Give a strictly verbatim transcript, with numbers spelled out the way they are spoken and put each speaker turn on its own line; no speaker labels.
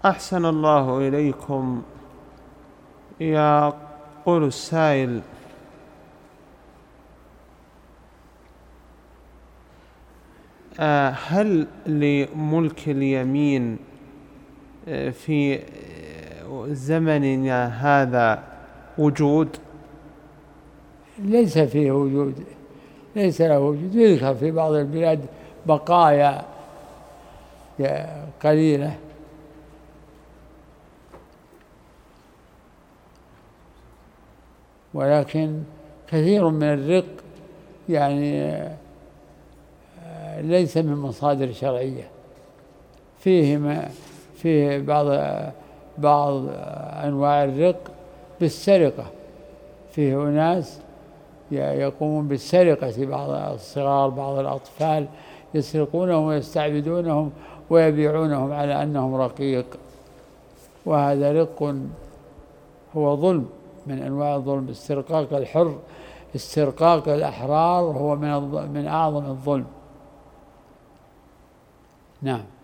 أحسن الله إليكم. يقول السائل: هل لملك اليمين في زمننا هذا وجود؟
ليس فيه وجود، ليس له وجود. يذكر في بعض البلاد بقايا قليلة، ولكن كثير من الرق يعني ليس من مصادر شرعية. فيه ما فيه بعض بعض أنواع الرق بالسرقة، فيه أناس يقومون بالسرقة، بعض الصغار بعض الأطفال يسرقونهم ويستعبدونهم ويبيعونهم على أنهم رقيق، وهذا رق هو ظلم من أنواع الظلم. استرقاق الحر، استرقاق الأحرار هو من من أعظم الظلم. نعم.